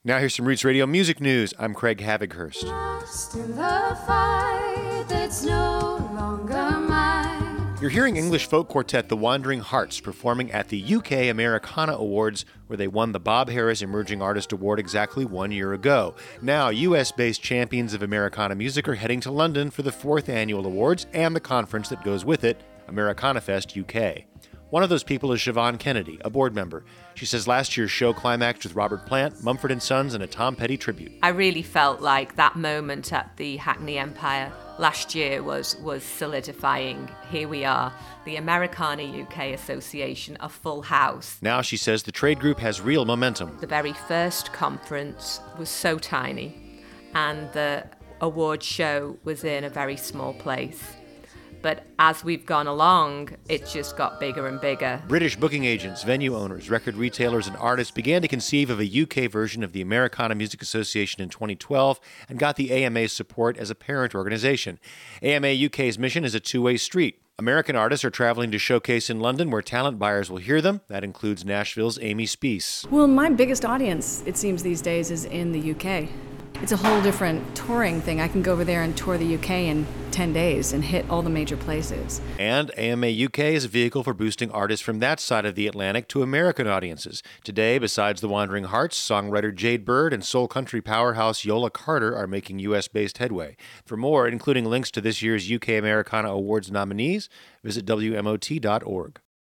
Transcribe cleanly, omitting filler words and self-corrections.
Now here's some Roots Radio music news. I'm Craig Havighurst. Lost in the fight that's no longer mine. You're hearing English folk quartet The Wandering Hearts performing at the UK Americana Awards, where they won the Bob Harris Emerging Artist Award exactly 1 year ago. Now, US-based champions of Americana music are heading to London for the 4th annual awards and the conference that goes with it, Americana Fest UK. One of those people is Siobhan Kennedy, a board member. She says last year's show climaxed with Robert Plant, Mumford & Sons, and a Tom Petty tribute. I really felt like that moment at the Hackney Empire last year was solidifying. Here we are, the Americana UK Association, a full house. Now she says the trade group has real momentum. The very first conference was so tiny, and the award show was in a very small place. But as we've gone along, it just got bigger and bigger. British booking agents, venue owners, record retailers, and artists began to conceive of a UK version of the Americana Music Association in 2012 and got the AMA's support as a parent organization. AMA UK's mission is a two-way street. American artists are traveling to showcase in London where talent buyers will hear them. That includes Nashville's Amy Speace. Well, my biggest audience, it seems these days, is in the UK. It's a whole different touring thing. I can go over there and tour the UK in 10 days and hit all the major places. And AMA UK is a vehicle for boosting artists from that side of the Atlantic to American audiences. Today, besides The Wandering Hearts, songwriter Jade Bird and soul country powerhouse Yola Carter are making US-based headway. For more, including links to this year's UK Americana Awards nominees, visit WMOT.org.